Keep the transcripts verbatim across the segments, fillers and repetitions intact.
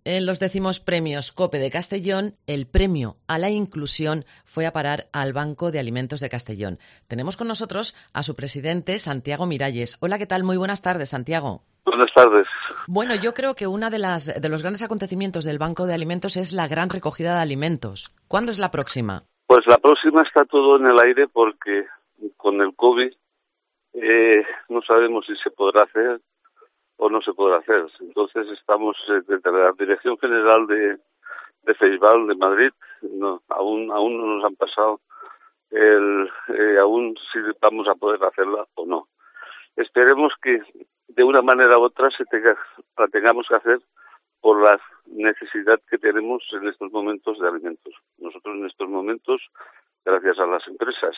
En los décimos premios COPE de Castellón, el premio a la inclusión fue a parar al Banco de Alimentos de Castellón. Tenemos con nosotros a su presidente, Santiago Miralles. Hola, ¿qué tal? Muy buenas tardes, Santiago. Buenas tardes. Bueno, yo creo que uno de, las, de los grandes acontecimientos del Banco de Alimentos es la gran recogida de alimentos. ¿Cuándo es la próxima? Pues la próxima está todo en el aire porque con el COVID eh, no sabemos si se podrá hacer o no se podrá hacer. Entonces estamos eh, desde la Dirección General de, de FEIVAL de Madrid, no, aún aún no nos han pasado el eh, aún si vamos a poder hacerla o no. Esperemos que de una manera u otra se tenga, la tengamos que hacer por la necesidad que tenemos en estos momentos de alimentos. Nosotros en estos momentos, gracias a las empresas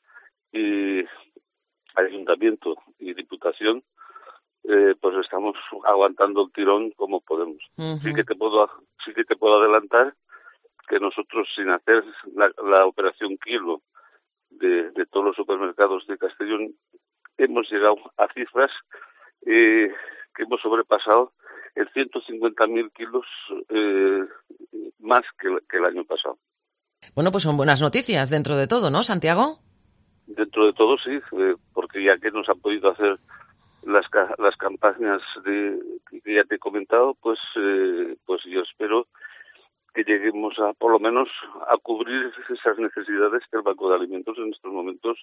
y Ayuntamiento y Diputación, Eh, pues estamos aguantando el tirón como podemos. Uh-huh. Sí que te puedo sí que te puedo adelantar que nosotros, sin hacer la, la operación Kilo de, de todos los supermercados de Castellón, hemos llegado a cifras eh, que hemos sobrepasado el ciento cincuenta mil kilos eh, más que, que el año pasado. Bueno, pues son buenas noticias dentro de todo, ¿no, Santiago? Dentro de todo sí, eh, porque ya que nos han podido hacer las las campañas de, que ya te he comentado, pues eh, pues yo espero que lleguemos a por lo menos a cubrir esas necesidades que el Banco de Alimentos en estos momentos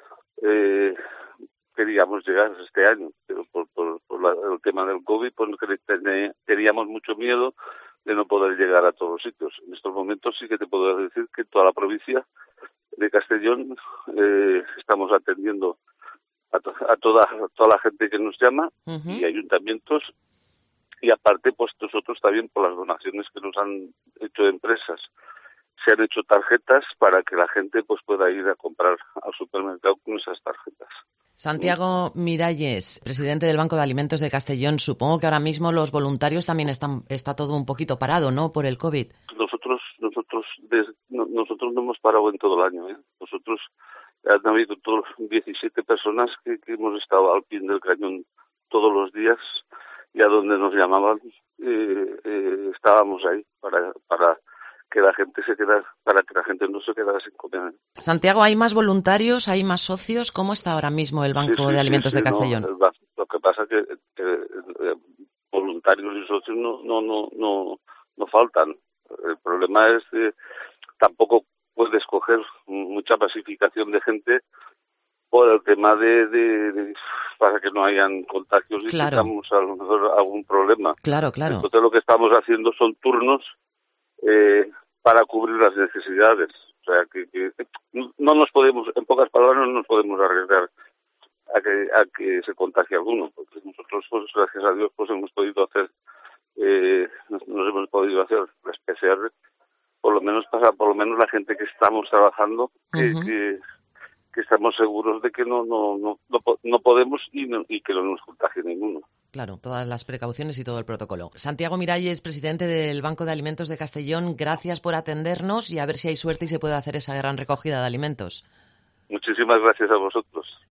eh, queríamos llegar este año, pero por, por, por la, el tema del COVID pues teníamos mucho miedo de no poder llegar a todos los sitios. En estos momentos sí que te puedo decir que toda la provincia de Castellón eh, estamos atendiendo a, to- a toda a toda la gente que nos llama, uh-huh, y ayuntamientos, y aparte pues nosotros también por las donaciones que nos han hecho de empresas. Se han hecho tarjetas para que la gente pues pueda ir a comprar al supermercado con esas tarjetas. Santiago Miralles, presidente del Banco de Alimentos de Castellón, supongo que ahora mismo los voluntarios también están está todo un poquito parado, ¿no?, por el COVID. Nosotros nosotros des, no, nosotros no hemos parado en todo el año, ¿eh? Nosotros han habido todos diecisiete personas que, que hemos estado al pie del cañón todos los días, y a donde nos llamaban eh, eh, estábamos ahí para para que la gente se quedara, para que la gente no se quedara sin comer. Santiago, ¿hay más voluntarios, hay más socios? ¿Cómo está ahora mismo el Banco sí, sí, de Alimentos sí, sí, de Castellón? No, lo que pasa es que, que eh, voluntarios y socios no no no no no faltan. El problema es que tampoco puedes coger mucha masificación de gente por el tema de, de, de para que no hayan contagios y claro, tengamos a lo mejor algún problema. Claro, claro. Entonces lo que estamos haciendo son turnos eh, para cubrir las necesidades. O sea, que, que no nos podemos, en pocas palabras, no nos podemos arriesgar a que a que se contagie alguno, porque nosotros, pues, gracias a Dios, pues hemos podido hacer, eh, nos, nos hemos podido hacer las P C R, por lo menos para, por lo menos la gente que estamos trabajando, que, uh-huh, que que estamos seguros de que no no no no, no podemos y, no, y que no nos contagie ninguno. Claro, todas las precauciones y todo el protocolo. Santiago Miralles, presidente del Banco de Alimentos de Castellón, gracias por atendernos y a ver si hay suerte y se puede hacer esa gran recogida de alimentos. Muchísimas gracias a vosotros.